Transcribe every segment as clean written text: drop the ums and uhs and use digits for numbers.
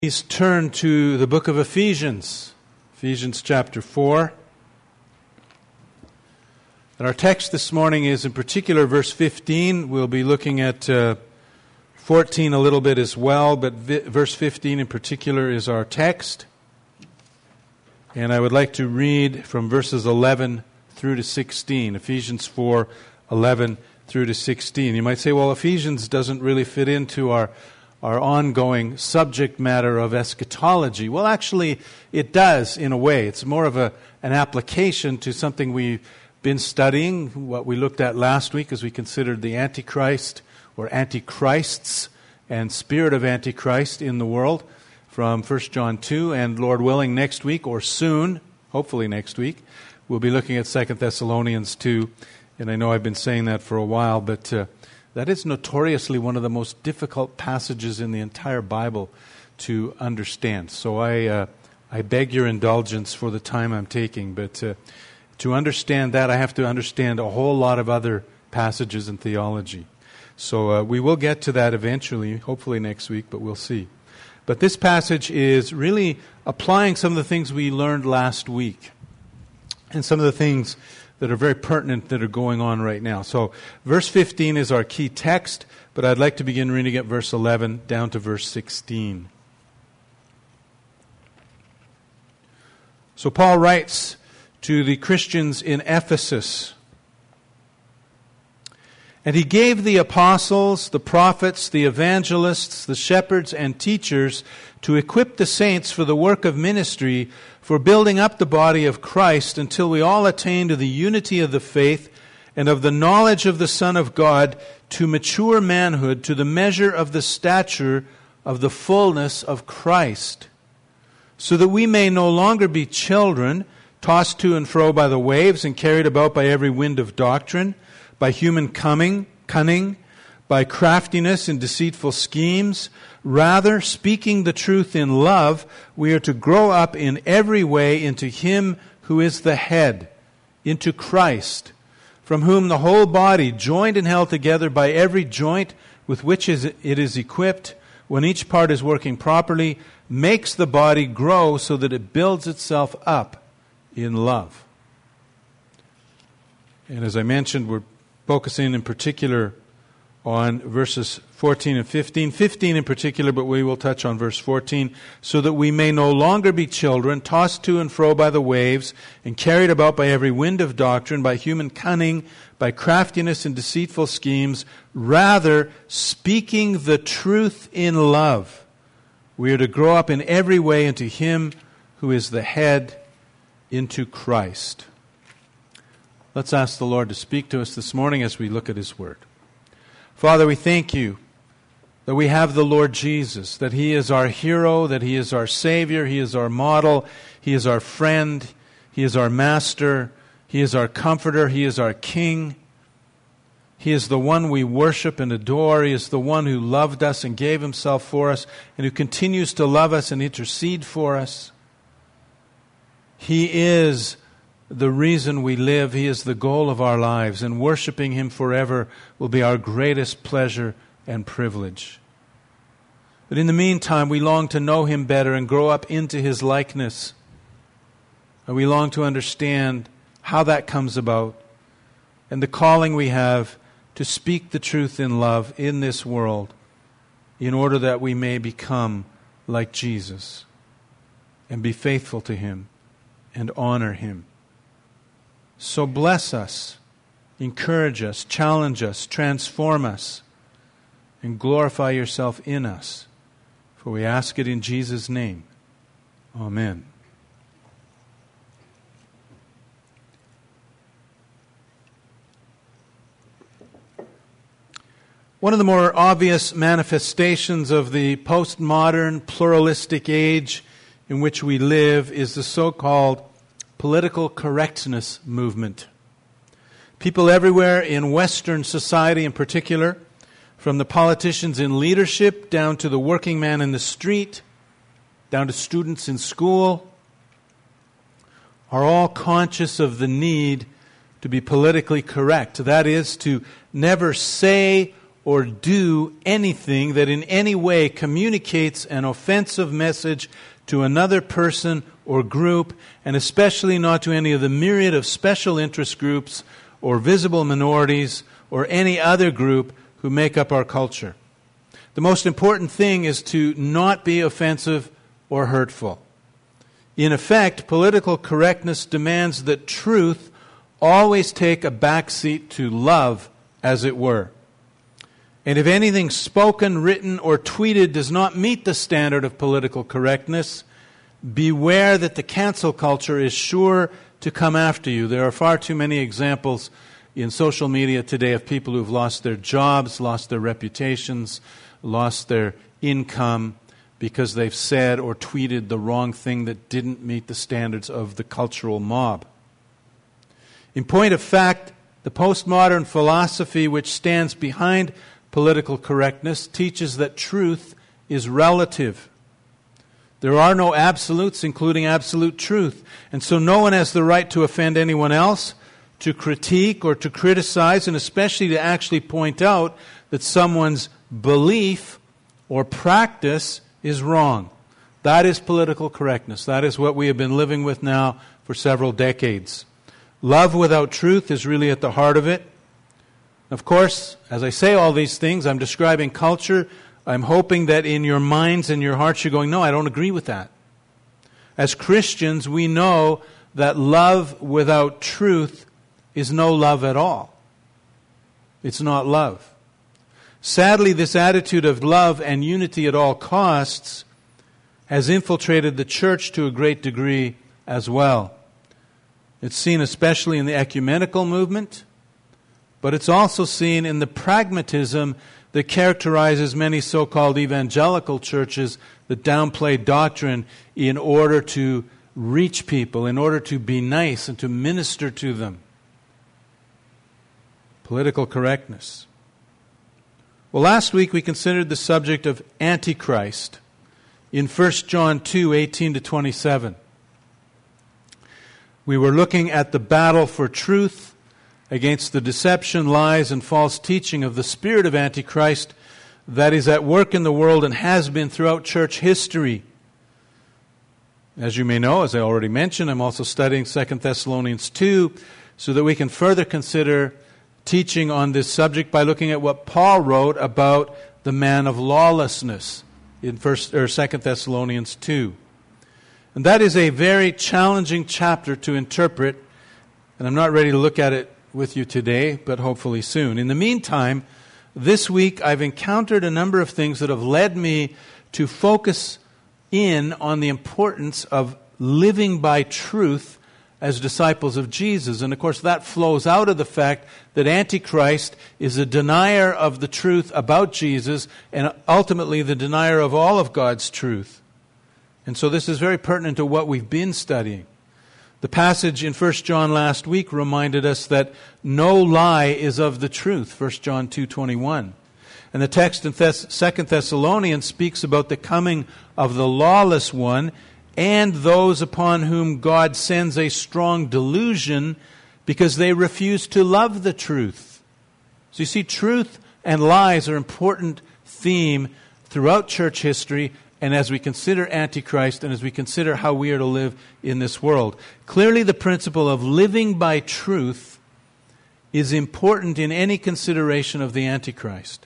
Please turn to the book of Ephesians, Ephesians chapter 4. And our text this morning is in particular verse 15. We'll be looking at 14 a little bit as well, but verse 15 in particular is our text. And I would like to read from verses 11 through to 16, Ephesians 4, 11 through to 16. You might say, well, Ephesians doesn't really fit into our ongoing subject matter of eschatology. Well, actually, it does in a way. It's more of an application to something we've been studying, what we looked at last week as we considered the Antichrist or Antichrists and spirit of Antichrist in the world from 1 John 2. And Lord willing, next week or soon, hopefully next week, we'll be looking at 2 Thessalonians 2. And I know I've been saying that for a while, but that is notoriously one of the most difficult passages in the entire Bible to understand. So I beg your indulgence for the time I'm taking. But to understand that, I have to understand a whole lot of other passages in theology. So we will get to that eventually, hopefully next week, but we'll see. But this passage is really applying some of the things we learned last week and some of the things that are very pertinent that are going on right now. So verse 15 is our key text, but I'd like to begin reading at verse 11 down to verse 16. So Paul writes to the Christians in Ephesus, "And he gave the apostles, the prophets, the evangelists, the shepherds, and teachers to equip the saints for the work of ministry, for building up the body of Christ until we all attain to the unity of the faith and of the knowledge of the Son of God, to mature manhood, to the measure of the stature of the fullness of Christ, so that we may no longer be children, tossed to and fro by the waves and carried about by every wind of doctrine, by human cunning, by craftiness and deceitful schemes. Rather, speaking the truth in love, we are to grow up in every way into Him who is the head, into Christ, from whom the whole body, joined and held together by every joint with which it is equipped, when each part is working properly, makes the body grow so that it builds itself up in love." And as I mentioned, we're focusing in particular on verses 14 and 15. 15 in particular, but we will touch on verse 14. "So that we may no longer be children, tossed to and fro by the waves, and carried about by every wind of doctrine, by human cunning, by craftiness and deceitful schemes. Rather, speaking the truth in love, we are to grow up in every way into Him who is the head, into Christ." Let's ask the Lord to speak to us this morning as we look at His Word. Father, we thank You that we have the Lord Jesus, that He is our hero, that He is our Savior, He is our model, He is our friend, He is our Master, He is our Comforter, He is our King. He is the one we worship and adore. He is the one who loved us and gave Himself for us, and who continues to love us and intercede for us. He is the reason we live. He is the goal of our lives, and worshiping Him forever will be our greatest pleasure and privilege. But in the meantime, we long to know Him better and grow up into His likeness. And we long to understand how that comes about and the calling we have to speak the truth in love in this world in order that we may become like Jesus and be faithful to Him and honor Him. So bless us, encourage us, challenge us, transform us, and glorify Yourself in us. For we ask it in Jesus' name. Amen. One of the more obvious manifestations of the postmodern pluralistic age in which we live is the so-called political correctness movement. People everywhere in Western society in particular, from the politicians in leadership down to the working man in the street, down to students in school, are all conscious of the need to be politically correct. That is, to never say or do anything that in any way communicates an offensive message to another person or group, and especially not to any of the myriad of special interest groups or visible minorities or any other group who make up our culture. The most important thing is to not be offensive or hurtful. In effect, political correctness demands that truth always take a backseat to love, as it were. And if anything spoken, written, or tweeted does not meet the standard of political correctness, beware that the cancel culture is sure to come after you. There are far too many examples in social media today of people who've lost their jobs, lost their reputations, lost their income because they've said or tweeted the wrong thing that didn't meet the standards of the cultural mob. In point of fact, the postmodern philosophy which stands behind political correctness teaches that truth is relative. There are no absolutes, including absolute truth. And so no one has the right to offend anyone else, to critique or to criticize, and especially to actually point out that someone's belief or practice is wrong. That is political correctness. That is what we have been living with now for several decades. Love without truth is really at the heart of it. Of course, as I say all these things, I'm describing culture. I'm hoping that in your minds and your hearts you're going, no, I don't agree with that. As Christians, we know that love without truth is no love at all. It's not love. Sadly, this attitude of love and unity at all costs has infiltrated the church to a great degree as well. It's seen especially in the ecumenical movement, but it's also seen in the pragmatism that characterizes many so-called evangelical churches that downplay doctrine in order to reach people, in order to be nice and to minister to them. Political correctness. Well, last week we considered the subject of Antichrist in 1 John 2:18-27. We were looking at the battle for truth against the deception, lies, and false teaching of the spirit of Antichrist that is at work in the world and has been throughout church history. As you may know, as I already mentioned, I'm also studying 2 Thessalonians 2 so that we can further consider teaching on this subject by looking at what Paul wrote about the man of lawlessness in 2 Thessalonians 2. And that is a very challenging chapter to interpret, and I'm not ready to look at it with you today, but hopefully soon. In the meantime, this week I've encountered a number of things that have led me to focus in on the importance of living by truth as disciples of Jesus. And of course that flows out of the fact that Antichrist is a denier of the truth about Jesus and ultimately the denier of all of God's truth. And so this is very pertinent to what we've been studying. The passage in 1 John last week reminded us that no lie is of the truth, 1 John 2:21. And the text in 2 Thessalonians speaks about the coming of the lawless one and those upon whom God sends a strong delusion because they refuse to love the truth. So you see, truth and lies are an important theme throughout church history, and as we consider Antichrist and as we consider how we are to live in this world. Clearly the principle of living by truth is important in any consideration of the Antichrist.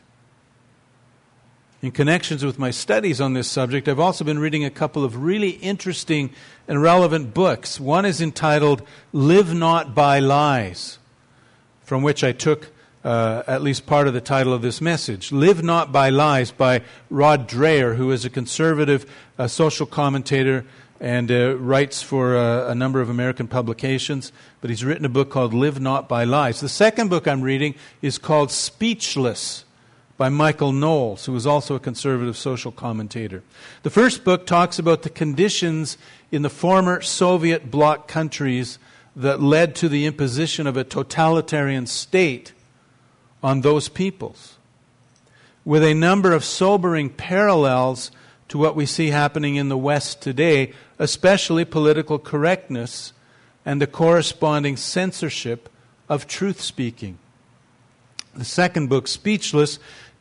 In connections with my studies on this subject, I've also been reading a couple of really interesting and relevant books. One is entitled Live Not by Lies, from which I took at least part of the title of this message. Live Not by Lies by Rod Dreher, who is a conservative social commentator and writes for a number of American publications. But he's written a book called Live Not by Lies. The second book I'm reading is called Speechless by Michael Knowles, who is also a conservative social commentator. The first book talks about the conditions in the former Soviet bloc countries that led to the imposition of a totalitarian state on those peoples, with a number of sobering parallels to what we see happening in the West today, especially political correctness and the corresponding censorship of truth-speaking. The second book, Speechless,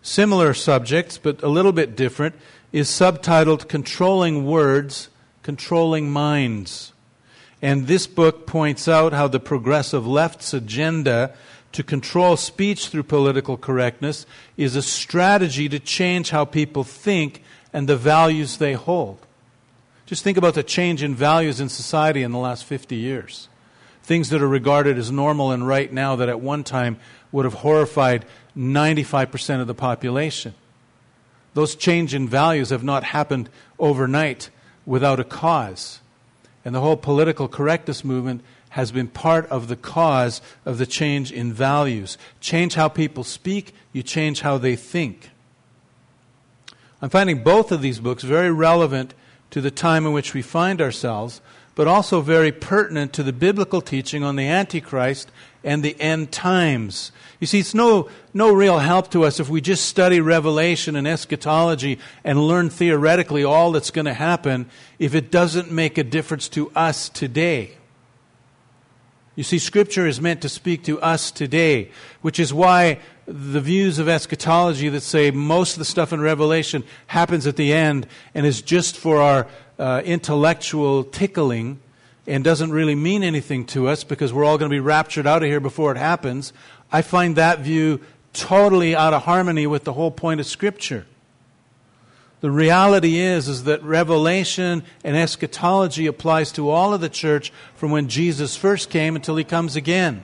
similar subjects, but a little bit different, is subtitled Controlling Words, Controlling Minds. And this book points out how the progressive left's agenda to control speech through political correctness is a strategy to change how people think and the values they hold. Just think about the change in values in society in the last 50 years. Things that are regarded as normal and right now that at one time would have horrified 95% of the population. Those change in values have not happened overnight without a cause. And the whole political correctness movement has been part of the cause of the change in values. Change how people speak, you change how they think. I'm finding both of these books very relevant to the time in which we find ourselves, but also very pertinent to the biblical teaching on the Antichrist and the end times. You see, it's no real help to us if we just study Revelation and eschatology and learn theoretically all that's going to happen if it doesn't make a difference to us today. You see, Scripture is meant to speak to us today, which is why the views of eschatology that say most of the stuff in Revelation happens at the end and is just for our intellectual tickling and doesn't really mean anything to us because we're all going to be raptured out of here before it happens, I find that view totally out of harmony with the whole point of Scripture. The reality is that Revelation and eschatology applies to all of the church from when Jesus first came until He comes again.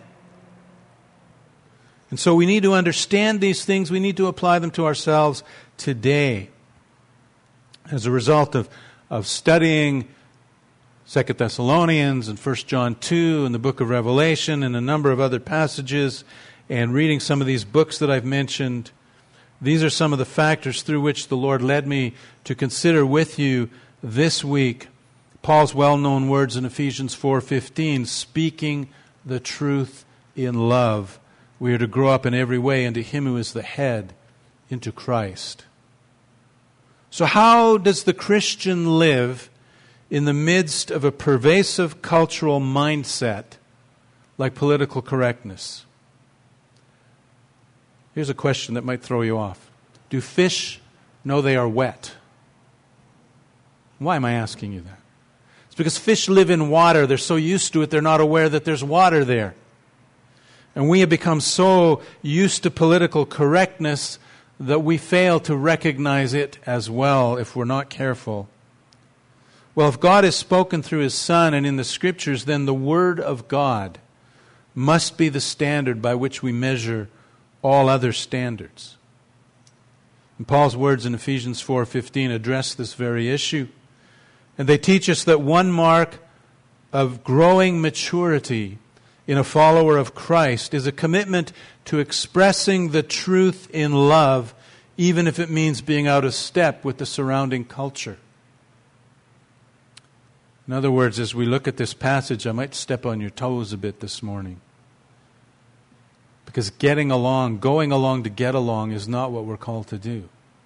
And so we need to understand these things. We need to apply them to ourselves today. As a result of studying 2 Thessalonians and 1 John 2 and the book of Revelation and a number of other passages and reading some of these books that I've mentioned, these are some of the factors through which the Lord led me to consider with you this week Paul's well-known words in Ephesians 4:15, speaking the truth in love. We are to grow up in every way into Him who is the head, into Christ. So how does the Christian live in the midst of a pervasive cultural mindset like political correctness? Here's a question that might throw you off. Do fish know they are wet? Why am I asking you that? It's because fish live in water. They're so used to it, they're not aware that there's water there. And we have become so used to political correctness that we fail to recognize it as well if we're not careful. Well, if God has spoken through His Son and in the Scriptures, then the Word of God must be the standard by which we measure all other standards. And Paul's words in Ephesians 4:15 address this very issue. And they teach us that one mark of growing maturity in a follower of Christ is a commitment to expressing the truth in love, even if it means being out of step with the surrounding culture. In other words, as we look at this passage, I might step on your toes a bit this morning. Because going along to get along is not what we're called to do.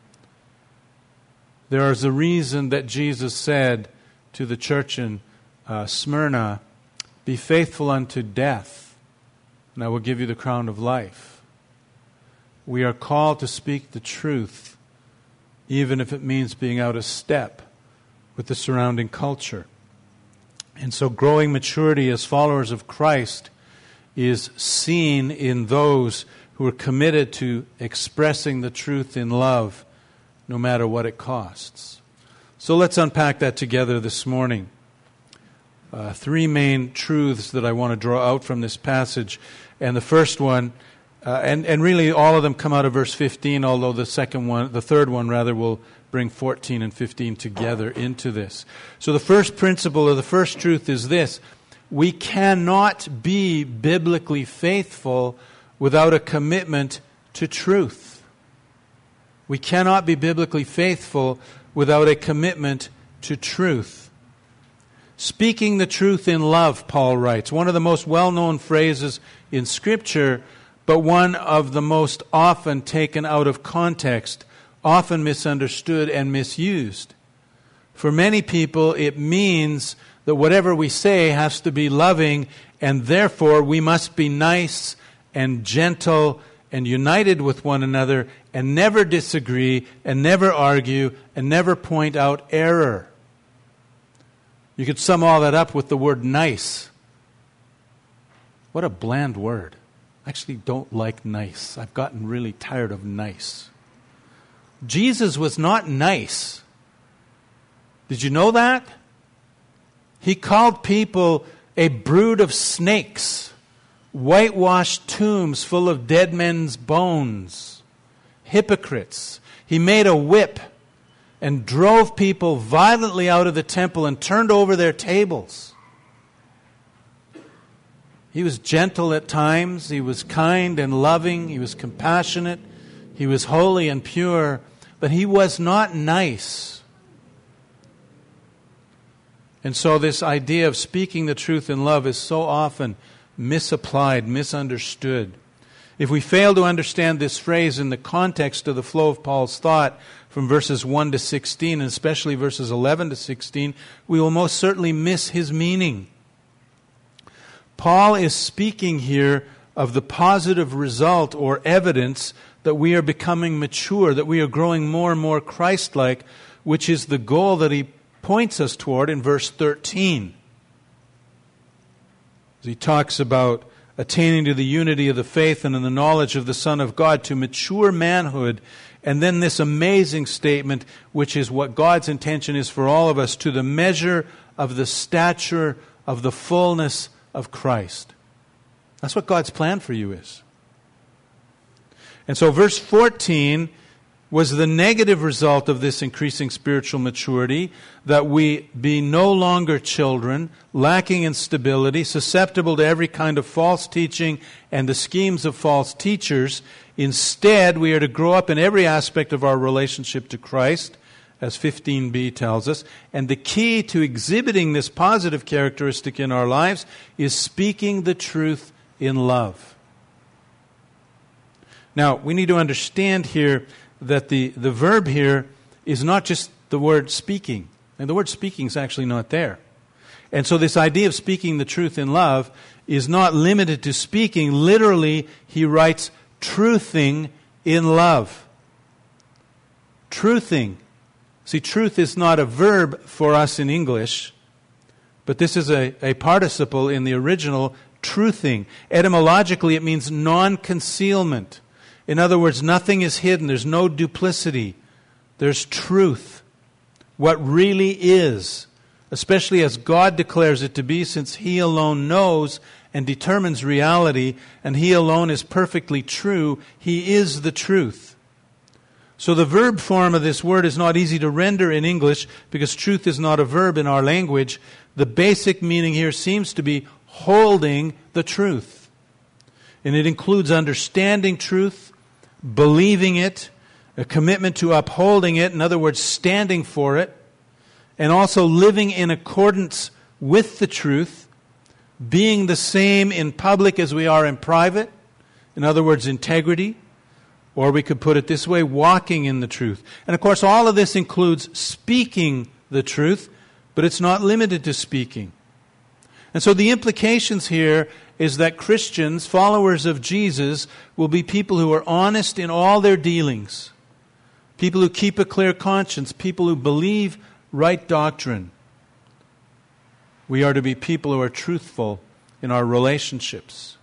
There is a reason that Jesus said to the church in Smyrna, "Be faithful unto death, and I will give you the crown of life." We are called to speak the truth, even if it means being out of step with the surrounding culture. And so growing maturity as followers of Christ is seen in those who are committed to expressing the truth in love, no matter what it costs. So let's unpack that together this morning. Three main truths that I want to draw out from this passage. And the first one, and really all of them come out of verse 15, although the third one will bring 14 and 15 together into this. So the first principle or the first truth is this: we cannot be biblically faithful without a commitment to truth. We cannot be biblically faithful without a commitment to truth. Speaking the truth in love, Paul writes, one of the most well-known phrases in Scripture, but one of the most often taken out of context, often misunderstood and misused. For many people, it means that whatever we say has to be loving, and therefore we must be nice and gentle and united with one another and never disagree and never argue and never point out error. You could sum all that up with the word nice. What a bland word. I actually don't like nice. I've gotten really tired of nice. Jesus was not nice. Did you know that? He called people a brood of snakes, whitewashed tombs full of dead men's bones, hypocrites. He made a whip and drove people violently out of the temple and turned over their tables. He was gentle at times. He was kind and loving. He was compassionate. He was holy and pure. But he was not nice. And so this idea of speaking the truth in love is so often misapplied, misunderstood. If we fail to understand this phrase in the context of the flow of Paul's thought from verses 1 to 16, and especially verses 11 to 16, we will most certainly miss his meaning. Paul is speaking here of the positive result or evidence that we are becoming mature, that we are growing more and more Christ-like, which is the goal that he points us toward in verse 13. He talks about attaining to the unity of the faith and in the knowledge of the Son of God, to mature manhood, and then this amazing statement, which is what God's intention is for all of us, to the measure of the stature of the fullness of Christ. That's what God's plan for you is. And so verse 14 was the negative result of this increasing spiritual maturity, that we be no longer children, lacking in stability, susceptible to every kind of false teaching and the schemes of false teachers. Instead, we are to grow up in every aspect of our relationship to Christ, as 15b tells us. And the key to exhibiting this positive characteristic in our lives is speaking the truth in love. Now, we need to understand here that the verb here is not just the word speaking. And the word speaking is actually not there. And so this idea of speaking the truth in love is not limited to speaking. Literally, he writes truthing in love. Truthing. See, truth is not a verb for us in English, but this is a participle in the original, truthing. Etymologically, it means non-concealment. In other words, nothing is hidden. There's no duplicity. There's truth. What really is, especially as God declares it to be, since He alone knows and determines reality, and He alone is perfectly true. He is the truth. So the verb form of this word is not easy to render in English because truth is not a verb in our language. The basic meaning here seems to be holding the truth. And it includes understanding truth, believing it, a commitment to upholding it, in other words, standing for it, and also living in accordance with the truth, being the same in public as we are in private, in other words, integrity, or we could put it this way, walking in the truth. And of course, all of this includes speaking the truth, but it's not limited to speaking. And so the implications here is that Christians, followers of Jesus, will be people who are honest in all their dealings, people who keep a clear conscience, people who believe right doctrine. We are to be people who are truthful in our relationships.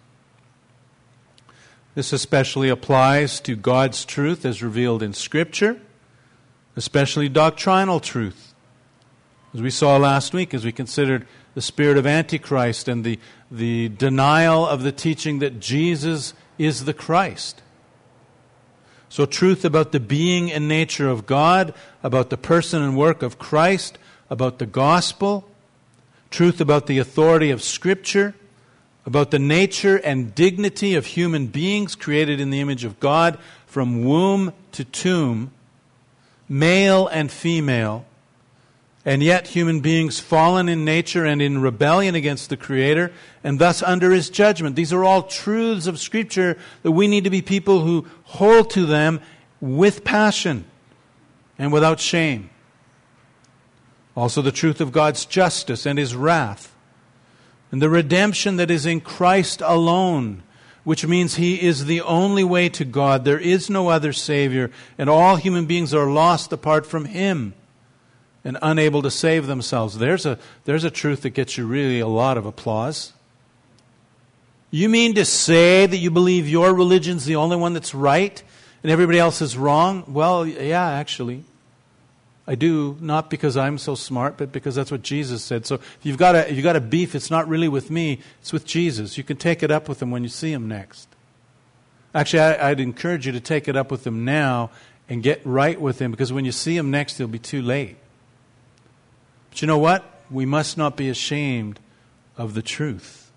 This especially applies to God's truth as revealed in Scripture, especially doctrinal truth. As we saw last week, as we considered the spirit of Antichrist and the denial of the teaching that Jesus is the Christ. So truth about the being and nature of God, about the person and work of Christ, about the gospel, truth about the authority of Scripture, about the nature and dignity of human beings created in the image of God from womb to tomb, male and female, and yet human beings fallen in nature and in rebellion against the Creator, and thus under His judgment. These are all truths of Scripture that we need to be people who hold to them with passion and without shame. Also the truth of God's justice and His wrath, and the redemption that is in Christ alone, which means He is the only way to God. There is no other Savior, and all human beings are lost apart from Him and unable to save themselves. There's a truth that gets you really a lot of applause. You mean to say that you believe your religion's the only one that's right and everybody else is wrong? Well, yeah, actually. I do, not because I'm so smart, but because that's what Jesus said. So if you've got a beef, it's not really with me, it's with Jesus. You can take it up with Him when you see Him next. Actually, I'd encourage you to take it up with Him now and get right with Him, because when you see Him next, it'll be too late. But you know what? We must not be ashamed of the truth.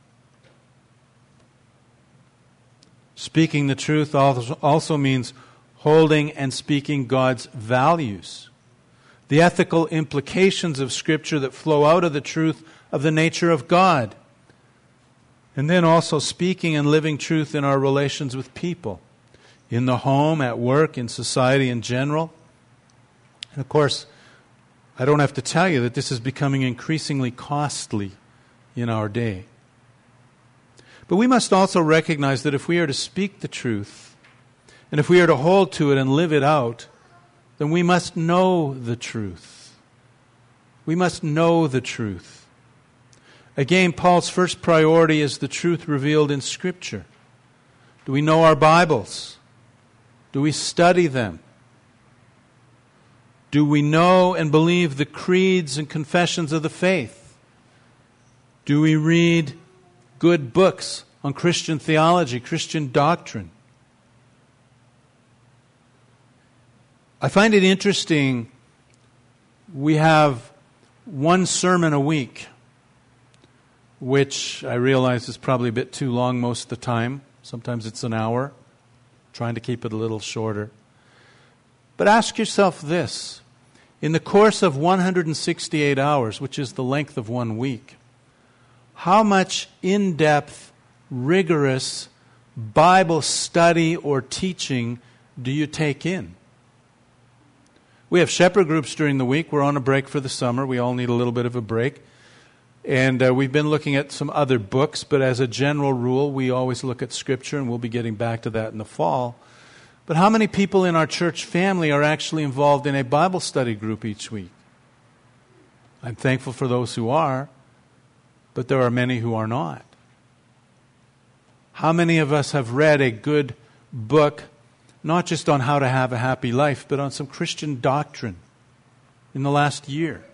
Speaking the truth also means holding and speaking God's values. The ethical implications of Scripture that flow out of the truth of the nature of God. And then also speaking and living truth in our relations with people. In the home, at work, in society in general. And of course, I don't have to tell you that this is becoming increasingly costly in our day. But we must also recognize that if we are to speak the truth, and if we are to hold to it and live it out, then we must know the truth. We must know the truth. Again, Paul's first priority is the truth revealed in Scripture. Do we know our Bibles? Do we study them? Do we know and believe the creeds and confessions of the faith? Do we read good books on Christian theology, Christian doctrine? I find it interesting, we have one sermon a week, which I realize is probably a bit too long most of the time. Sometimes it's an hour, trying to keep it a little shorter. But ask yourself this, in the course of 168 hours, which is the length of 1 week, how much in-depth, rigorous Bible study or teaching do you take in? We have shepherd groups during the week. We're on a break for the summer. We all need a little bit of a break. And we've been looking at some other books, but as a general rule, we always look at Scripture, and we'll be getting back to that in the fall. But how many people in our church family are actually involved in a Bible study group each week? I'm thankful for those who are, but there are many who are not. How many of us have read a good book, not just on how to have a happy life, but on some Christian doctrine in the last year?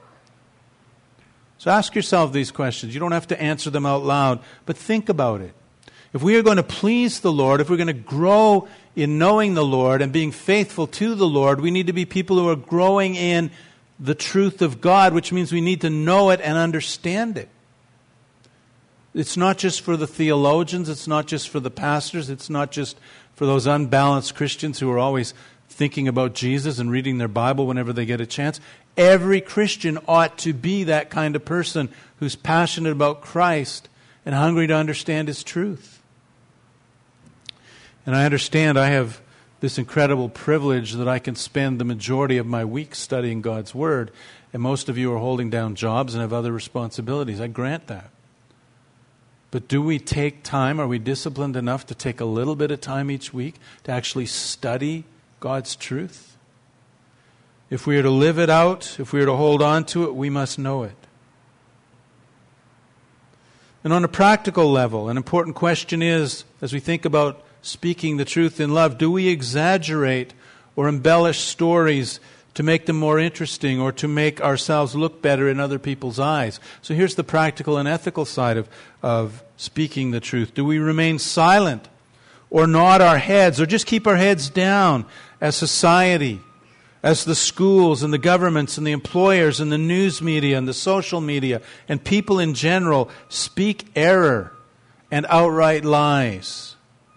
So ask yourself these questions. You don't have to answer them out loud, but think about it. If we are going to please the Lord, if we're going to grow in knowing the Lord and being faithful to the Lord, we need to be people who are growing in the truth of God, which means we need to know it and understand it. It's not just for the theologians, it's not just for the pastors, it's not just for those unbalanced Christians who are always thinking about Jesus and reading their Bible whenever they get a chance. Every Christian ought to be that kind of person who's passionate about Christ and hungry to understand His truth. And I understand I have this incredible privilege that I can spend the majority of my week studying God's Word, and most of you are holding down jobs and have other responsibilities. I grant that. But do we take time, are we disciplined enough to take a little bit of time each week to actually study God's truth? If we are to live it out, if we are to hold on to it, we must know it. And on a practical level, an important question is, as we think about speaking the truth in love, do we exaggerate or embellish stories to make them more interesting or to make ourselves look better in other people's eyes? So here's the practical and ethical side of speaking the truth. Do we remain silent or nod our heads or just keep our heads down as society, as the schools and the governments and the employers and the news media and the social media and people in general speak error and outright lies?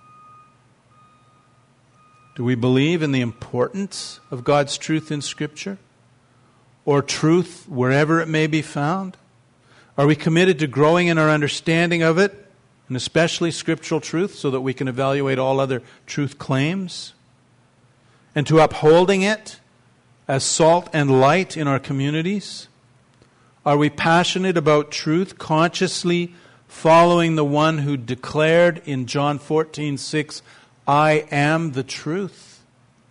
Do we believe in the importance of God's truth in Scripture? Or truth wherever it may be found? Are we committed to growing in our understanding of it, and especially scriptural truth, so that we can evaluate all other truth claims? And to upholding it as salt and light in our communities? Are we passionate about truth, consciously following the one who declared in John 14:6, I am the truth?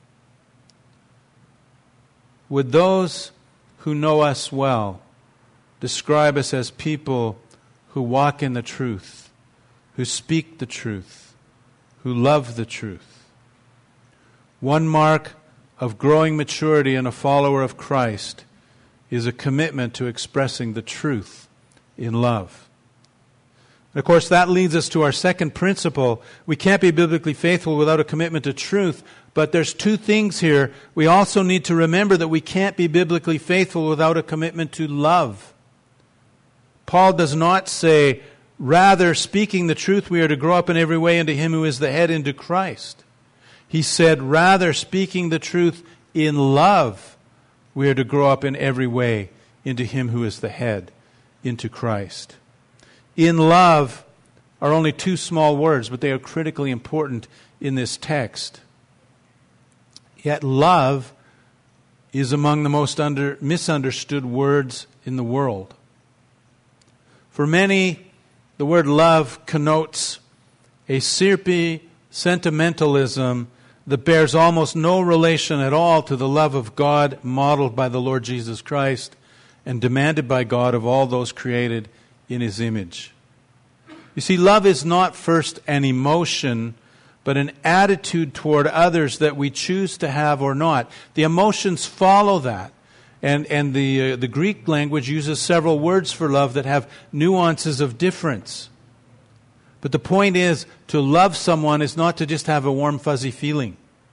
Would those who know us well describe us as people who walk in the truth, who speak the truth, who love the truth? One mark of growing maturity in a follower of Christ is a commitment to expressing the truth in love. And of course, that leads us to our second principle. We can't be biblically faithful without a commitment to truth, but there's two things here. We also need to remember that we can't be biblically faithful without a commitment to love. Paul does not say, rather, speaking the truth, we are to grow up in every way into Him who is the head, into Christ. He said, rather, speaking the truth in love, we are to grow up in every way into Him who is the head, into Christ. In love are only two small words, but they are critically important in this text. Yet love is among the most misunderstood words in the world. For many, the word love connotes a syrupy sentimentalism that bears almost no relation at all to the love of God modeled by the Lord Jesus Christ and demanded by God of all those created in His image. You see, love is not first an emotion, but an attitude toward others that we choose to have or not. The emotions follow that. And the Greek language uses several words for love that have nuances of difference. But the point is, to love someone is not to just have a warm, fuzzy feeling.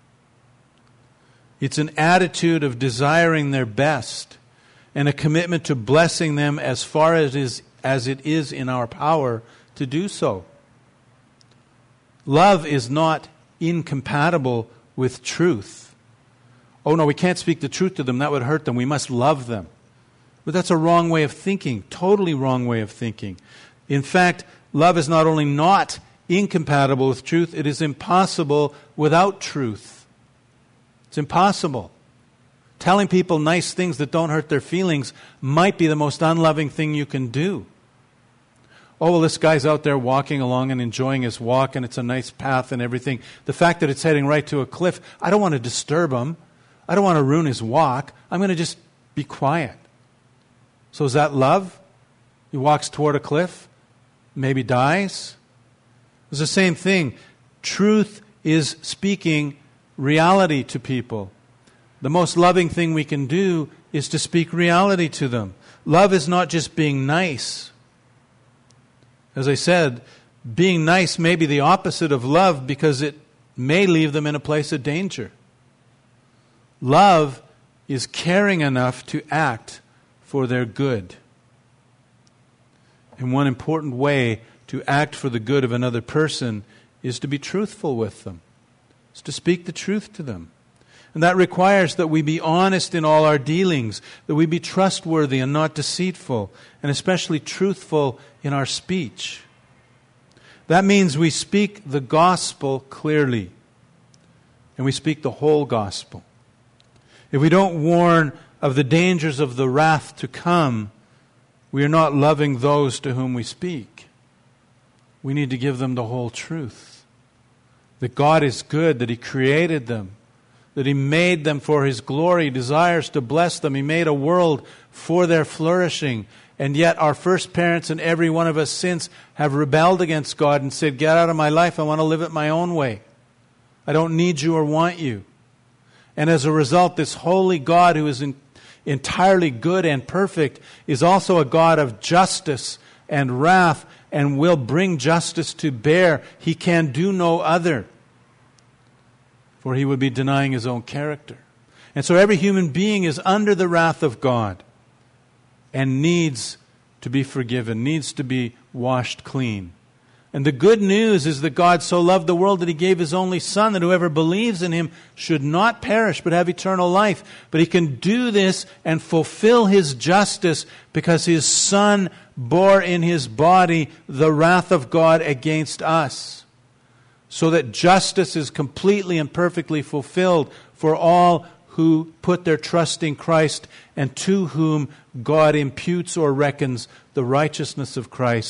It's an attitude of desiring their best and a commitment to blessing them as far as it is in our power to do so. Love is not incompatible with truth. Oh no, we can't speak the truth to them. That would hurt them. We must love them. But that's a wrong way of thinking. Totally wrong way of thinking. In fact, love is not only not incompatible with truth, it is impossible without truth. It's impossible. Telling people nice things that don't hurt their feelings might be the most unloving thing you can do. Oh, well, this guy's out there walking along and enjoying his walk, and it's a nice path and everything. The fact that it's heading right to a cliff, I don't want to disturb him. I don't want to ruin his walk. I'm going to just be quiet. So is that love? He walks toward a cliff, maybe dies. It's the same thing. Truth is speaking reality to people. The most loving thing we can do is to speak reality to them. Love is not just being nice. As I said, being nice may be the opposite of love because it may leave them in a place of danger. Love is caring enough to act for their good. And one important way to act for the good of another person is to be truthful with them. It's to speak the truth to them. And that requires that we be honest in all our dealings, that we be trustworthy and not deceitful, and especially truthful in our speech. That means we speak the gospel clearly, and we speak the whole gospel. If we don't warn of the dangers of the wrath to come, we are not loving those to whom we speak. We need to give them the whole truth. That God is good, that He created them, that He made them for His glory, desires to bless them. He made a world for their flourishing. And yet our first parents and every one of us since have rebelled against God and said, get out of my life, I want to live it my own way. I don't need you or want you. And as a result, this holy God who is entirely good and perfect is also a God of justice and wrath and will bring justice to bear. He can do no other, for He would be denying His own character. And so every human being is under the wrath of God and needs to be forgiven, needs to be washed clean. And the good news is that God so loved the world that He gave His only Son, that whoever believes in Him should not perish but have eternal life. But He can do this and fulfill His justice because His Son bore in His body the wrath of God against us, so that justice is completely and perfectly fulfilled for all who put their trust in Christ and to whom God imputes or reckons the righteousness of Christ.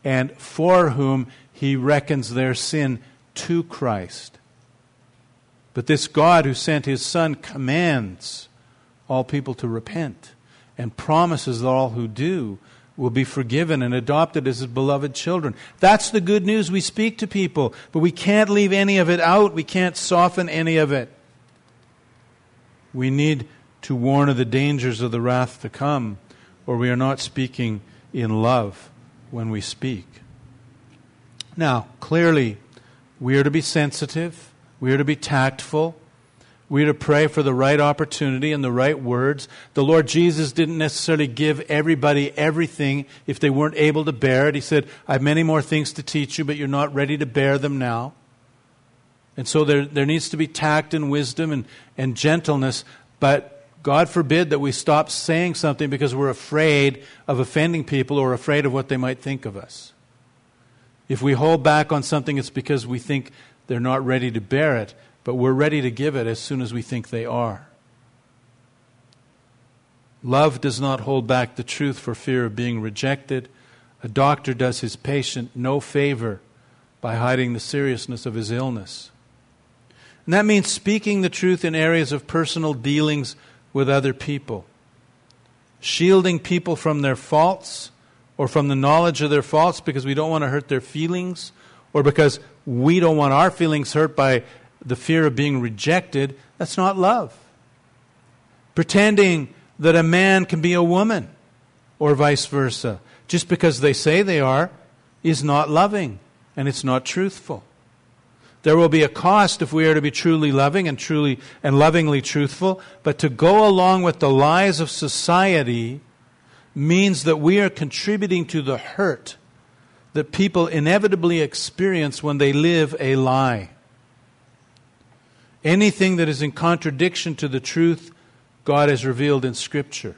and for whom He reckons their sin to Christ. But this God who sent His Son commands all people to repent and promises that all who do will be forgiven and adopted as His beloved children. That's the good news we speak to people, but we can't leave any of it out. We can't soften any of it. We need to warn of the dangers of the wrath to come, or we are not speaking in love when we speak. Now, clearly, we are to be sensitive. We are to be tactful. We are to pray for the right opportunity and the right words. The Lord Jesus didn't necessarily give everybody everything if they weren't able to bear it. He said, I have many more things to teach you, but you're not ready to bear them now. And so there needs to be tact and wisdom and gentleness, but God forbid that we stop saying something because we're afraid of offending people or afraid of what they might think of us. If we hold back on something, it's because we think they're not ready to bear it, but we're ready to give it as soon as we think they are. Love does not hold back the truth for fear of being rejected. A doctor does his patient no favor by hiding the seriousness of his illness. And that means speaking the truth in areas of personal dealings with other people. Shielding people from their faults or from the knowledge of their faults because we don't want to hurt their feelings or because we don't want our feelings hurt by the fear of being rejected, that's not love. Pretending that a man can be a woman or vice versa, just because they say they are, is not loving and it's not truthful. There will be a cost if we are to be truly loving and lovingly truthful, but to go along with the lies of society means that we are contributing to the hurt that people inevitably experience when they live a lie. Anything that is in contradiction to the truth God has revealed in Scripture.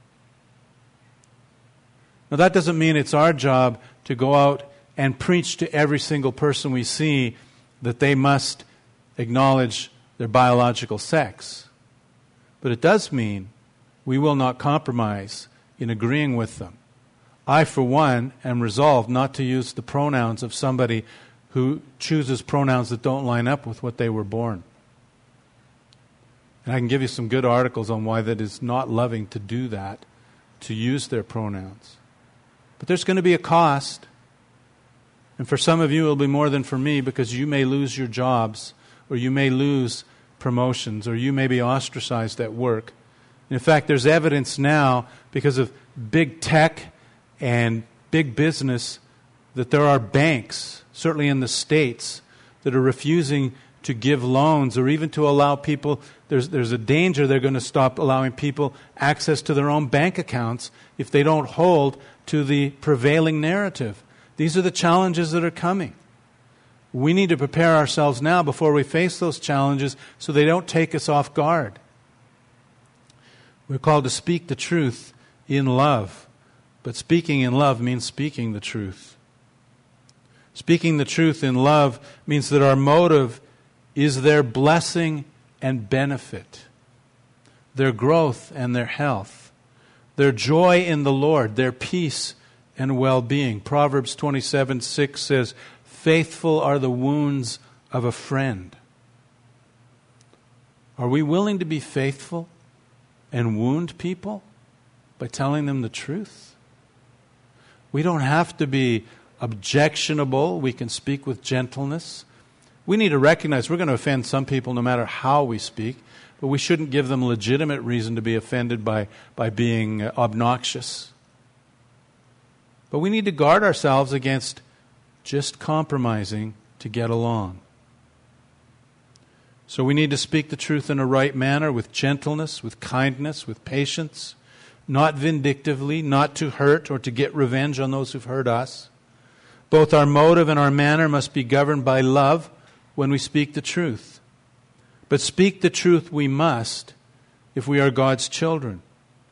Now that doesn't mean it's our job to go out and preach to every single person we see that they must acknowledge their biological sex. But it does mean we will not compromise in agreeing with them. I, for one, am resolved not to use the pronouns of somebody who chooses pronouns that don't line up with what they were born. And I can give you some good articles on why that is not loving to do that, to use their pronouns. But there's going to be a cost. And for some of you, it will be more than for me because you may lose your jobs or you may lose promotions or you may be ostracized at work. In fact, there's evidence now because of big tech and big business that there are banks, certainly in the States, that are refusing to give loans or even to allow people. There's a danger they're going to stop allowing people access to their own bank accounts if they don't hold to the prevailing narrative. These are the challenges that are coming. We need to prepare ourselves now before we face those challenges so they don't take us off guard. We're called to speak the truth in love, but speaking in love means speaking the truth. Speaking the truth in love means that our motive is their blessing and benefit, their growth and their health, their joy in the Lord, their peace and well-being. Proverbs 27:6 says, "Faithful are the wounds of a friend." Are we willing to be faithful and wound people by telling them the truth? We don't have to be objectionable. We can speak with gentleness. We need to recognize we're going to offend some people no matter how we speak, but we shouldn't give them legitimate reason to be offended by being obnoxious. But we need to guard ourselves against just compromising to get along. So we need to speak the truth in a right manner, with gentleness, with kindness, with patience, not vindictively, not to hurt or to get revenge on those who've hurt us. Both our motive and our manner must be governed by love when we speak the truth. But speak the truth we must if we are God's children.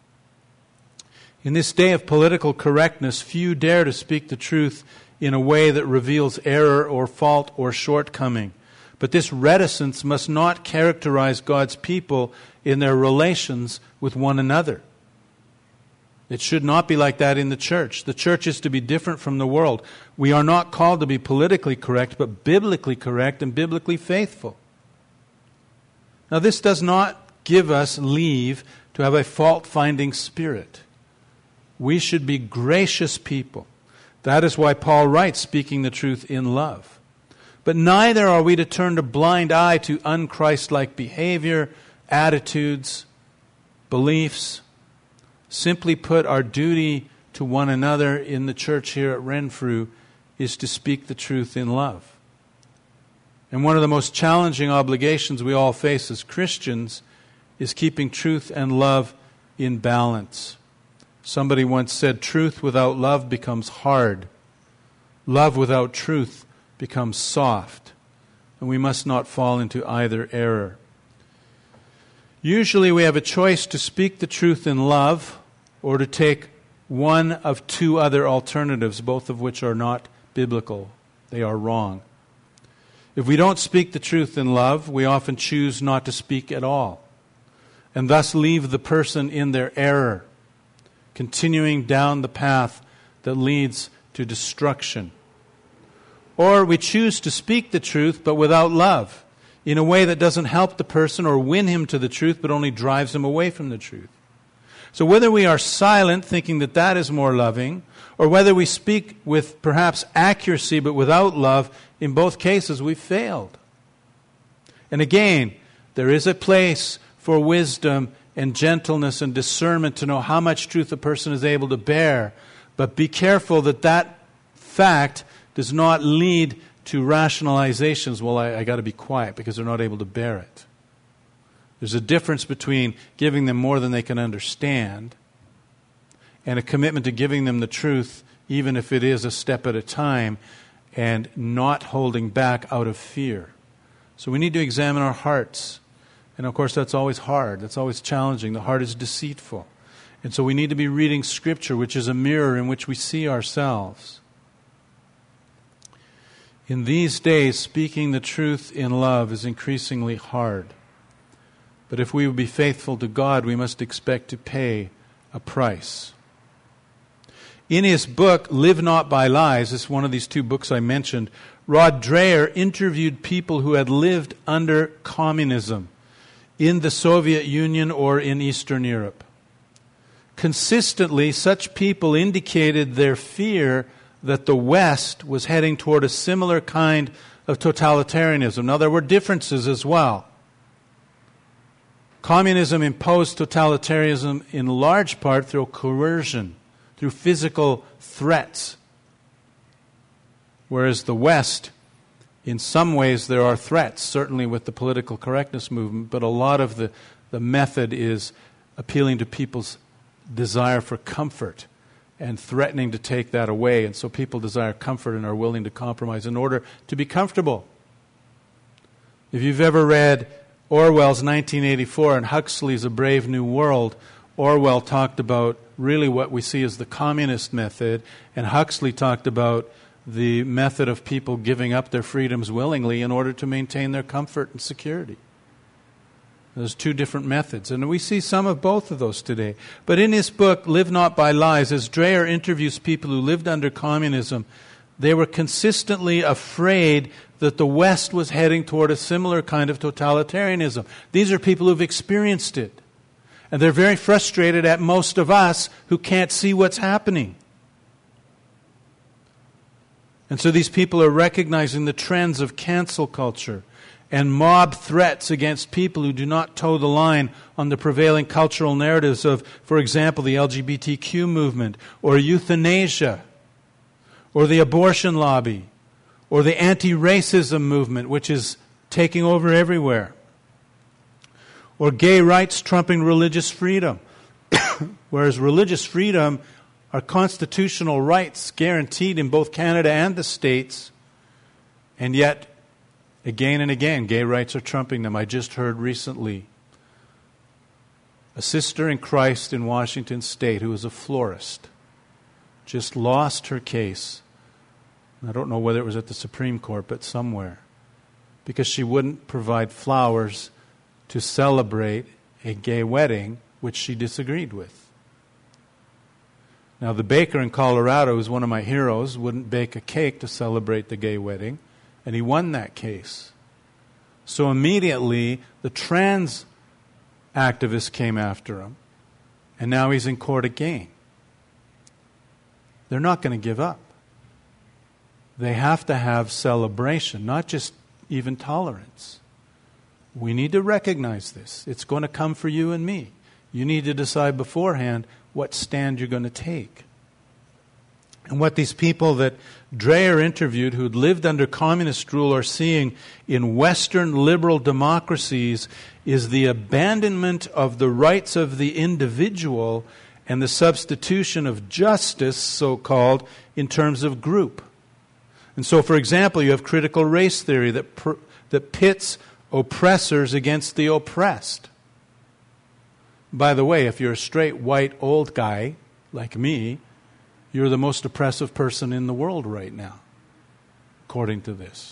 In this day of political correctness, few dare to speak the truth in a way that reveals error or fault or shortcoming. But this reticence must not characterize God's people in their relations with one another. It should not be like that in the church. The church is to be different from the world. We are not called to be politically correct, but biblically correct and biblically faithful. Now, this does not give us leave to have a fault-finding spirit. We should be gracious people. That is why Paul writes, speaking the truth in love. But neither are we to turn a blind eye to unchristlike behavior, attitudes, beliefs. Simply put, our duty to one another in the church here at Renfrew is to speak the truth in love. And one of the most challenging obligations we all face as Christians is keeping truth and love in balance. Somebody once said, truth without love becomes hard. Love without truth becomes soft. And we must not fall into either error. Usually we have a choice to speak the truth in love or to take one of two other alternatives, both of which are not biblical. They are wrong. If we don't speak the truth in love, we often choose not to speak at all, and thus leave the person in their error, continuing down the path that leads to destruction. Or we choose to speak the truth but without love, in a way that doesn't help the person or win him to the truth, but only drives him away from the truth. So whether we are silent, thinking that that is more loving, or whether we speak with perhaps accuracy but without love, in both cases we've failed. And again, there is a place for wisdom and gentleness and discernment to know how much truth a person is able to bear. But be careful that that fact does not lead to rationalizations. Well, I got to be quiet because they're not able to bear it. There's a difference between giving them more than they can understand and a commitment to giving them the truth, even if it is a step at a time, and not holding back out of fear. So we need to examine our hearts. And of course, that's always hard. That's always challenging. The heart is deceitful. And so we need to be reading Scripture, which is a mirror in which we see ourselves. In these days, speaking the truth in love is increasingly hard. But if we will be faithful to God, we must expect to pay a price. In his book, Live Not by Lies, this is one of these two books I mentioned, Rod Dreher interviewed people who had lived under communism in the Soviet Union or in Eastern Europe. Consistently, such people indicated their fear that the West was heading toward a similar kind of totalitarianism. Now, there were differences as well. Communism imposed totalitarianism in large part through coercion, through physical threats. Whereas the West, in some ways there are threats, certainly with the political correctness movement, but a lot of the method is appealing to people's desire for comfort and threatening to take that away. And so people desire comfort and are willing to compromise in order to be comfortable. If you've ever read Orwell's 1984 and Huxley's A Brave New World, Orwell talked about really what we see as the communist method, and Huxley talked about the method of people giving up their freedoms willingly in order to maintain their comfort and security. There's two different methods, and we see some of both of those today. But in his book, Live Not by Lies, as Dreher interviews people who lived under communism, they were consistently afraid that the West was heading toward a similar kind of totalitarianism. These are people who've experienced it. And they're very frustrated at most of us who can't see what's happening. And so these people are recognizing the trends of cancel culture and mob threats against people who do not toe the line on the prevailing cultural narratives of, for example, the LGBTQ movement, or euthanasia, or the abortion lobby, or the anti-racism movement, which is taking over everywhere, or gay rights trumping religious freedom. Whereas religious freedom are constitutional rights guaranteed in both Canada and the States, and yet, again and again, gay rights are trumping them. I just heard recently a sister in Christ in Washington State who is a florist just lost her case. I don't know whether it was at the Supreme Court, but somewhere, because she wouldn't provide flowers to celebrate a gay wedding which she disagreed with. Now, the baker in Colorado, who's one of my heroes, wouldn't bake a cake to celebrate the gay wedding, and he won that case. So immediately, the trans activists came after him, and now he's in court again. They're not going to give up. They have to have celebration, not just even tolerance. We need to recognize this. It's going to come for you and me. You need to decide beforehand what stand you're going to take. And what these people that Dreher interviewed who'd lived under communist rule are seeing in Western liberal democracies is the abandonment of the rights of the individual and the substitution of justice, so-called, in terms of group. And so, for example, you have critical race theory that pits oppressors against the oppressed. By the way, if you're a straight, white, old guy like me, you're the most oppressive person in the world right now, according to this.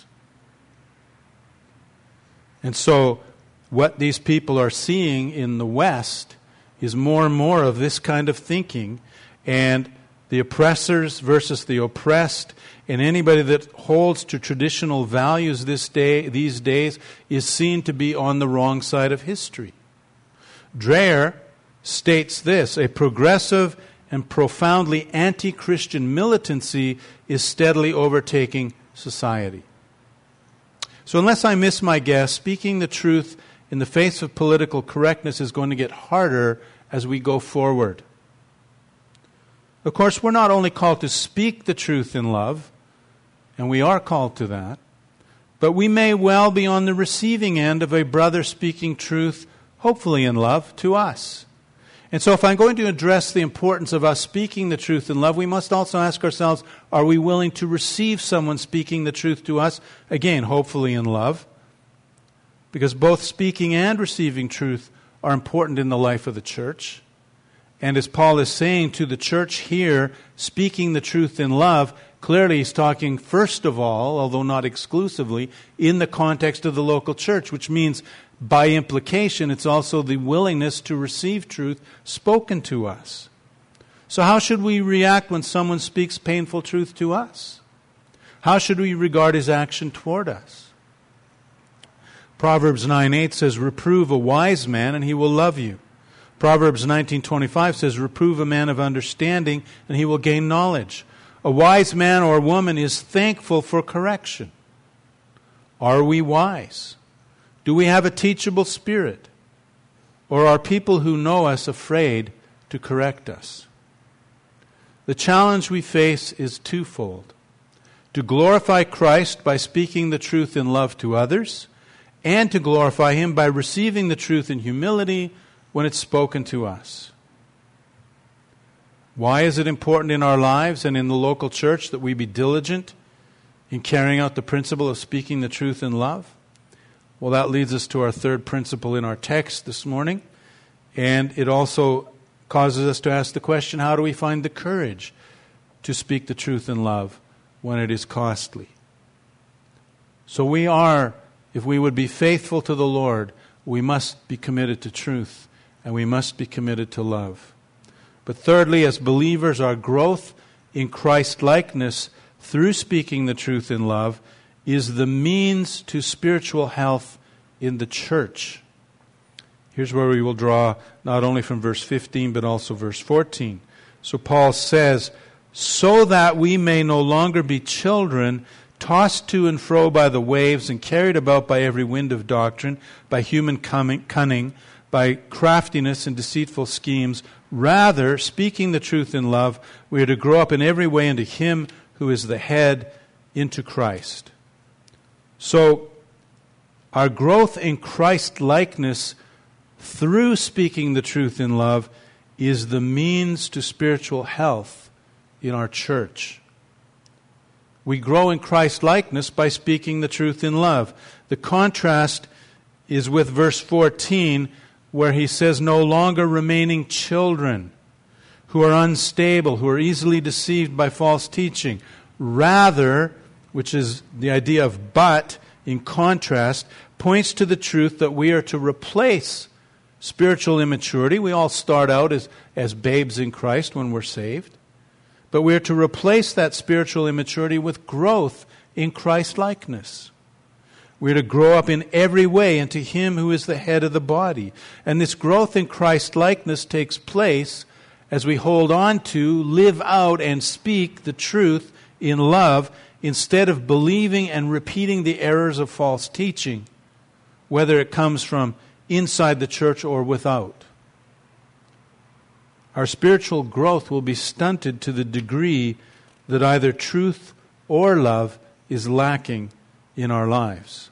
And so, what these people are seeing in the West is more and more of this kind of thinking, and the oppressors versus the oppressed, and anybody that holds to traditional values these days is seen to be on the wrong side of history. Dreher states this: a progressive and profoundly anti-Christian militancy is steadily overtaking society. So unless I miss my guess, speaking the truth in the face of political correctness is going to get harder as we go forward. Of course, we're not only called to speak the truth in love, and we are called to that, but we may well be on the receiving end of a brother speaking truth, hopefully in love, to us. And so if I'm going to address the importance of us speaking the truth in love, we must also ask ourselves, are we willing to receive someone speaking the truth to us, again, hopefully in love? Because both speaking and receiving truth are important in the life of the church. And as Paul is saying to the church here, speaking the truth in love, clearly he's talking first of all, although not exclusively, in the context of the local church, which means by implication it's also the willingness to receive truth spoken to us. So how should we react when someone speaks painful truth to us? How should we regard his action toward us? Proverbs 9:8 says, reprove a wise man and he will love you. Proverbs 19:25 says, reprove a man of understanding and he will gain knowledge. A wise man or woman is thankful for correction. Are we wise? Do we have a teachable spirit? Or are people who know us afraid to correct us? The challenge we face is twofold: to glorify Christ by speaking the truth in love to others, and to glorify Him by receiving the truth in humility when it's spoken to us. Why is it important in our lives and in the local church that we be diligent in carrying out the principle of speaking the truth in love? Well, that leads us to our third principle in our text this morning, and it also causes us to ask the question, how do we find the courage to speak the truth in love when it is costly? So if we would be faithful to the Lord, we must be committed to truth, and we must be committed to love. But thirdly, as believers, our growth in Christ-likeness through speaking the truth in love is the means to spiritual health in the church. Here's where we will draw not only from verse 15, but also verse 14. So Paul says, so that we may no longer be children, tossed to and fro by the waves and carried about by every wind of doctrine, by human cunning, by craftiness and deceitful schemes. Rather, speaking the truth in love, we are to grow up in every way into Him who is the head, into Christ. So, our growth in Christ-likeness through speaking the truth in love is the means to spiritual health in our church. We grow in Christ-likeness by speaking the truth in love. The contrast is with verse 14, where he says, no longer remaining children who are unstable, who are easily deceived by false teaching. Rather, which is the idea of but, in contrast, points to the truth that we are to replace spiritual immaturity. We all start out as babes in Christ when we're saved. but we are to replace that spiritual immaturity with growth in Christ-likeness. We are to grow up in every way into Him who is the head of the body. And this growth in Christ-likeness takes place as we hold on to, live out, and speak the truth in love instead of believing and repeating the errors of false teaching, whether it comes from inside the church or without. Our spiritual growth will be stunted to the degree that either truth or love is lacking in our lives.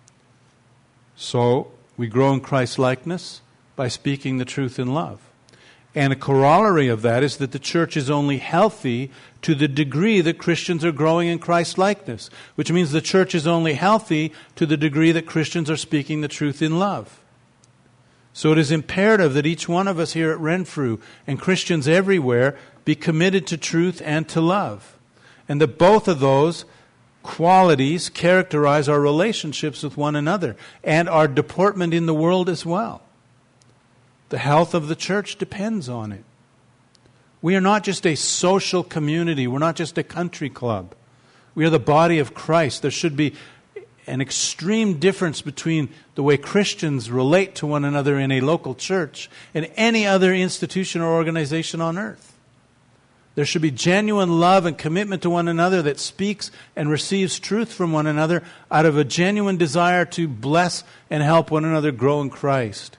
So, we grow in Christ-likeness by speaking the truth in love. And a corollary of that is that the church is only healthy to the degree that Christians are growing in Christ-likeness, which means the church is only healthy to the degree that Christians are speaking the truth in love. So it is imperative that each one of us here at Renfrew and Christians everywhere be committed to truth and to love. And that both of those qualities characterize our relationships with one another and our deportment in the world as well. The health of the church depends on it. We are not just a social community. We're not just a country club. We are the body of Christ. There should be an extreme difference between the way Christians relate to one another in a local church and any other institution or organization on earth. There should be genuine love and commitment to one another that speaks and receives truth from one another out of a genuine desire to bless and help one another grow in Christ.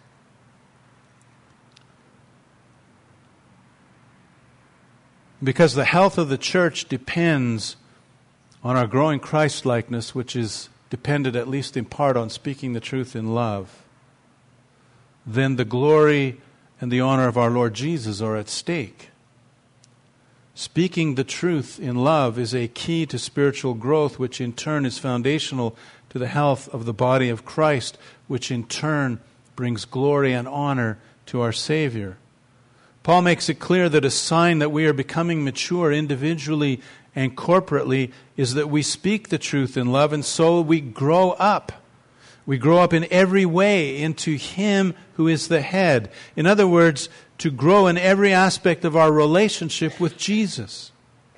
Because the health of the church depends on our growing Christ-likeness, which is dependent at least in part on speaking the truth in love, then the glory and the honor of our Lord Jesus are at stake. Speaking the truth in love is a key to spiritual growth, which in turn is foundational to the health of the body of Christ, which in turn brings glory and honor to our Savior. Paul makes it clear that a sign that we are becoming mature individually and corporately is that we speak the truth in love, and so we grow up. We grow up in every way into Him who is the head. In other words, to grow in every aspect of our relationship with Jesus.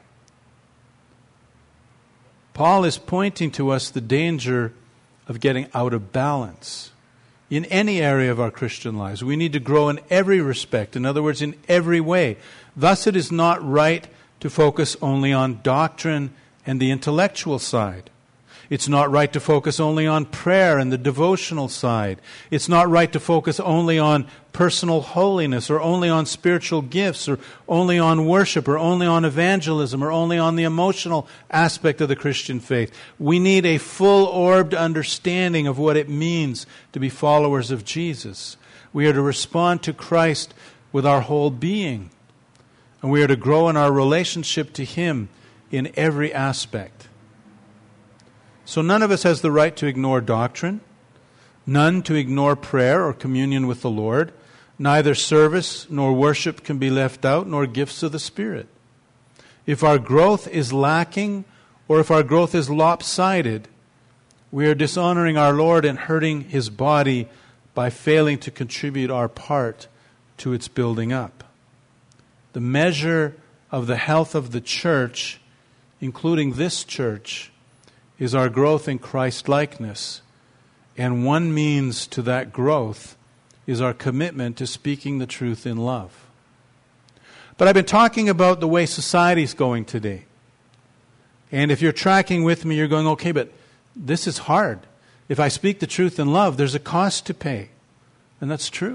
Paul is pointing to us the danger of getting out of balance in any area of our Christian lives. We need to grow in every respect. In other words, in every way. Thus, it is not right to focus only on doctrine and the intellectual side. It's not right to focus only on prayer and the devotional side. It's not right to focus only on personal holiness or only on spiritual gifts or only on worship or only on evangelism or only on the emotional aspect of the Christian faith. We need a full-orbed understanding of what it means to be followers of Jesus. We are to respond to Christ with our whole being. And we are to grow in our relationship to Him in every aspect. So none of us has the right to ignore doctrine, none to ignore prayer or communion with the Lord. Neither service nor worship can be left out, nor gifts of the Spirit. If our growth is lacking, or if our growth is lopsided, we are dishonoring our Lord and hurting His body by failing to contribute our part to its building up. The measure of the health of the church, including this church, is our growth in Christ-likeness. And one means to that growth is our commitment to speaking the truth in love. But I've been talking about the way society's going today. And if you're tracking with me, you're going, okay, but this is hard. If I speak the truth in love, there's a cost to pay. And that's true.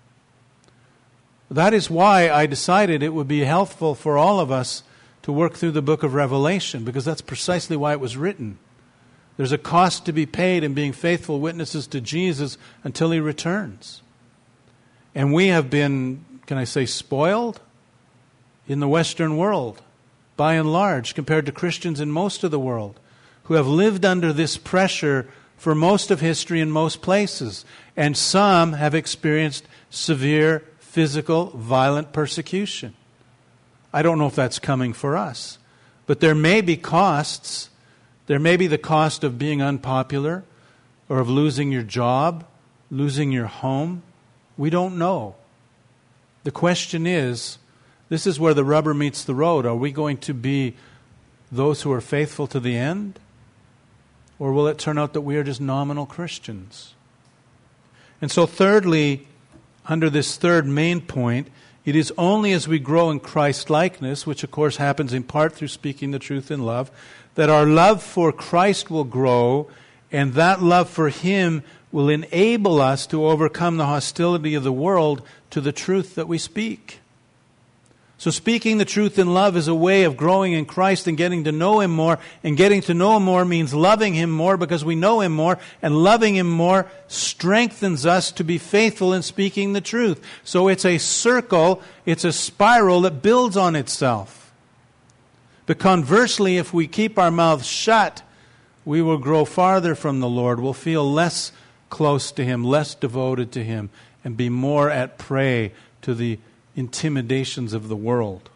That is why I decided it would be helpful for all of us to work through the book of Revelation, because that's precisely why it was written. There's a cost to be paid in being faithful witnesses to Jesus until He returns. And we have been, can I say, spoiled in the Western world, by and large, compared to Christians in most of the world, who have lived under this pressure for most of history in most places. And some have experienced severe physical, violent persecution. I don't know if that's coming for us. But there may be costs. There may be the cost of being unpopular or of losing your job, losing your home. We don't know. The question is, This is where the rubber meets the road. Are we going to be those who are faithful to the end? Or will it turn out that we are just nominal Christians? And so thirdly, under this third main point, it is only as we grow in Christ-likeness, which of course happens in part through speaking the truth in love, that our love for Christ will grow, and that love for Him will enable us to overcome the hostility of the world to the truth that we speak. So speaking the truth in love is a way of growing in Christ and getting to know Him more. And getting to know Him more means loving Him more because we know Him more. And loving Him more strengthens us to be faithful in speaking the truth. So it's a circle, it's a spiral that builds on itself. But conversely, if we keep our mouths shut, we will grow farther from the Lord. We'll feel less close to Him, less devoted to Him, and be more at prey to the intimidations of the world.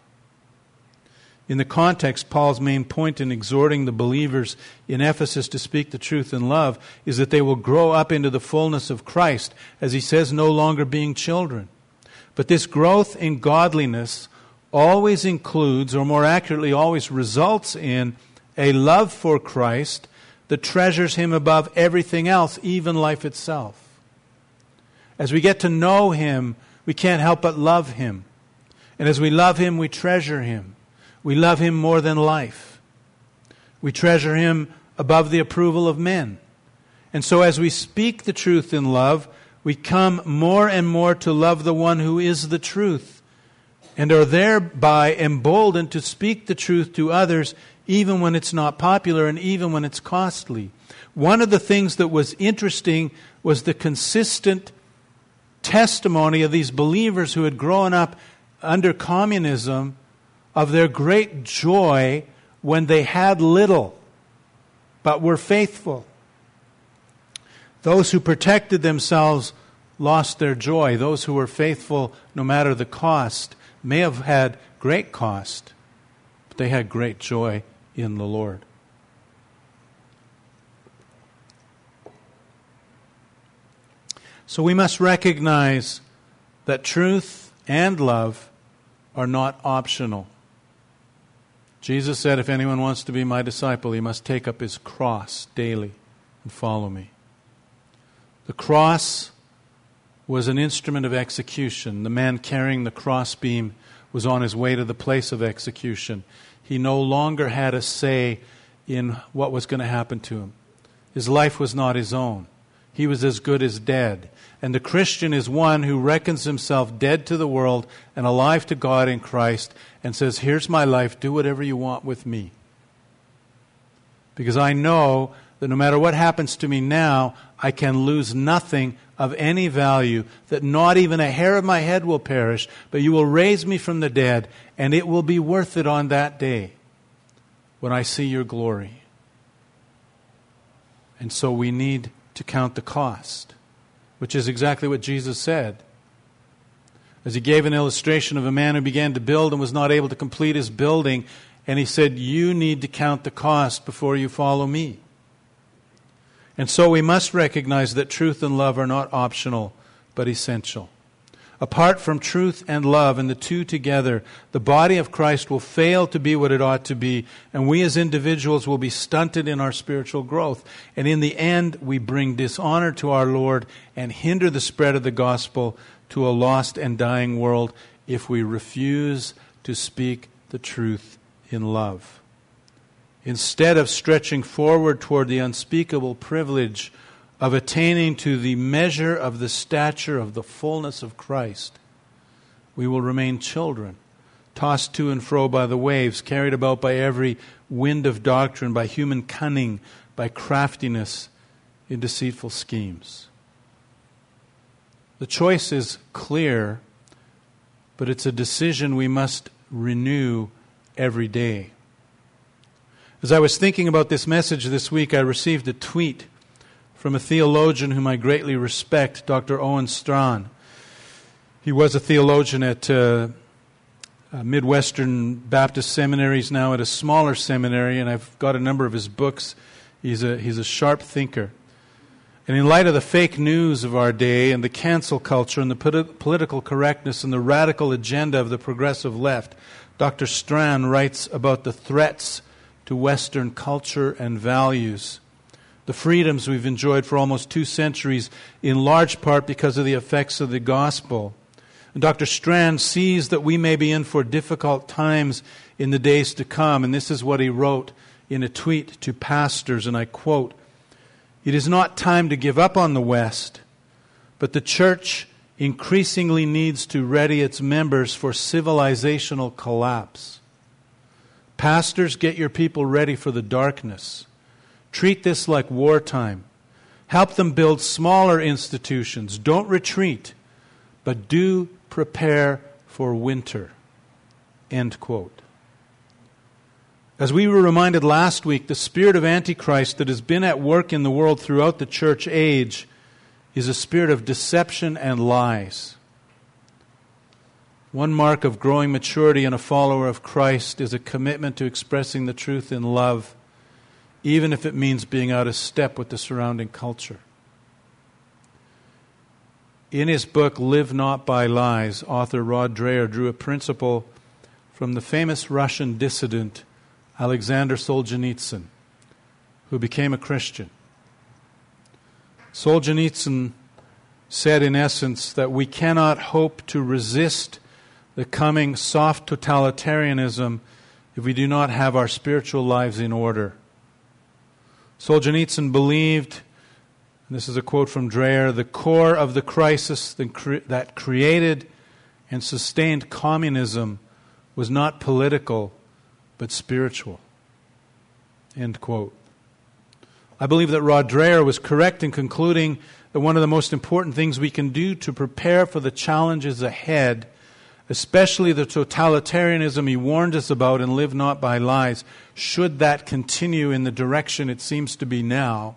In the context, Paul's main point in exhorting the believers in Ephesus to speak the truth in love is that they will grow up into the fullness of Christ, as he says, no longer being children. But this growth in godliness always includes, or more accurately, always results in a love for Christ that treasures Him above everything else, even life itself. As we get to know Him, we can't help but love Him. And as we love Him, we treasure Him. We love Him more than life. We treasure Him above the approval of men. And so as we speak the truth in love, we come more and more to love the one who is the truth, and are thereby emboldened to speak the truth to others even when it's not popular and even when it's costly. One of the things that was interesting was the consistent testimony of these believers who had grown up under communism of their great joy when they had little but were faithful. Those who protected themselves lost their joy. Those who were faithful, no matter the cost, may have had great cost, but they had great joy in the Lord. So we must recognize that truth and love are not optional. Jesus said, if anyone wants to be my disciple, he must take up his cross daily and follow me. The cross was an instrument of execution. The man carrying the crossbeam was on his way to the place of execution. He no longer had a say in what was going to happen to him. His life was not his own. He was as good as dead. And the Christian is one who reckons himself dead to the world and alive to God in Christ and says, here's my life, do whatever you want with me. Because I know that no matter what happens to me now, I can lose nothing of any value, that not even a hair of my head will perish, but you will raise me from the dead, and it will be worth it on that day when I see your glory. And so we need to count the cost, which is exactly what Jesus said. As he gave an illustration of a man who began to build and was not able to complete his building, and he said, you need to count the cost before you follow me. And so we must recognize that truth and love are not optional, but essential. Apart from truth and love, and the two together, the body of Christ will fail to be what it ought to be, and we as individuals will be stunted in our spiritual growth. And in the end, we bring dishonor to our Lord and hinder the spread of the gospel to a lost and dying world if we refuse to speak the truth in love. Instead of stretching forward toward the unspeakable privilege of attaining to the measure of the stature of the fullness of Christ, we will remain children, tossed to and fro by the waves, carried about by every wind of doctrine, by human cunning, by craftiness in deceitful schemes. The choice is clear, but it's a decision we must renew every day. As I was thinking about this message this week, I received a tweet from a theologian whom I greatly respect, Dr. Owen Strachan. He was a theologian at Midwestern Baptist seminaries, now at a smaller seminary, and I've got a number of his books. He's a sharp thinker. And in light of the fake news of our day and the cancel culture and the political correctness and the radical agenda of the progressive left, Dr. Strand writes about the threats to Western culture and values, the freedoms we've enjoyed for almost 2 centuries, in large part because of the effects of the gospel. And Dr. Strand sees that we may be in for difficult times in the days to come, and this is what he wrote in a tweet to pastors, and I quote, "It is not time to give up on the West, but the church increasingly needs to ready its members for civilizational collapse. Pastors, get your people ready for the darkness. Treat this like wartime. Help them build smaller institutions. Don't retreat, but do prepare for winter." End quote. As we were reminded last week, the spirit of Antichrist that has been at work in the world throughout the church age is a spirit of deception and lies. One mark of growing maturity in a follower of Christ is a commitment to expressing the truth in love, even if it means being out of step with the surrounding culture. In his book, Live Not by Lies, author Rod Dreher drew a principle from the famous Russian dissident Alexander Solzhenitsyn, who became a Christian. Solzhenitsyn said in essence that we cannot hope to resist the coming soft totalitarianism if we do not have our spiritual lives in order. Solzhenitsyn believed, and this is a quote from Dreher, the core of the crisis that created and sustained communism was not political, but spiritual. End quote. I believe that Rod Dreher was correct in concluding that one of the most important things we can do to prepare for the challenges ahead, especially the totalitarianism he warned us about in Live Not by Lies, should that continue in the direction it seems to be now,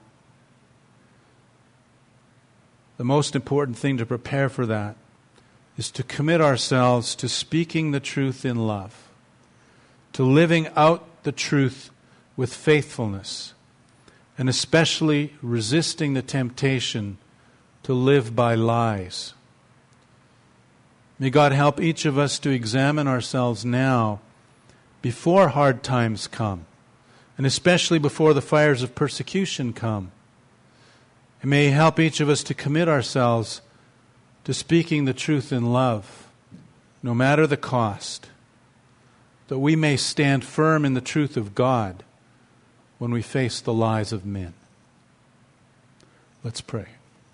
the most important thing to prepare for that is to commit ourselves to speaking the truth in love, to living out the truth with faithfulness, and especially resisting the temptation to live by lies. May God help each of us to examine ourselves now before hard times come, and especially before the fires of persecution come. And may He help each of us to commit ourselves to speaking the truth in love, no matter the cost, that we may stand firm in the truth of God when we face the lies of men. Let's pray.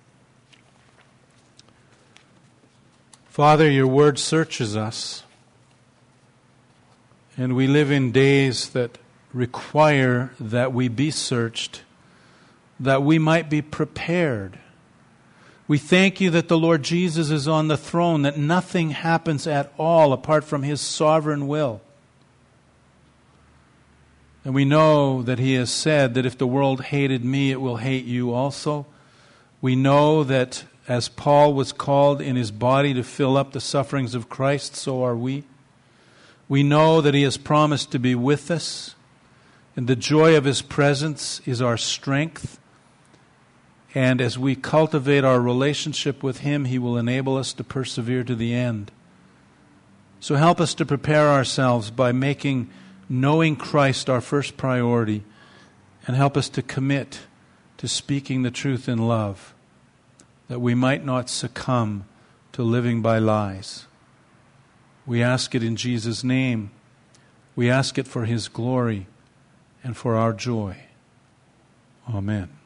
Father, your word searches us, and we live in days that require that we be searched, that we might be prepared. We thank you that the Lord Jesus is on the throne, that nothing happens at all apart from His sovereign will. And we know that He has said that if the world hated me, it will hate you also. We know that as Paul was called in his body to fill up the sufferings of Christ, so are we. We know that He has promised to be with us, and the joy of His presence is our strength. And as we cultivate our relationship with Him, He will enable us to persevere to the end. So help us to prepare ourselves by making knowing Christ our first priority, and help us to commit to speaking the truth in love, that we might not succumb to living by lies. We ask it in Jesus' name. We ask it for His glory and for our joy. Amen.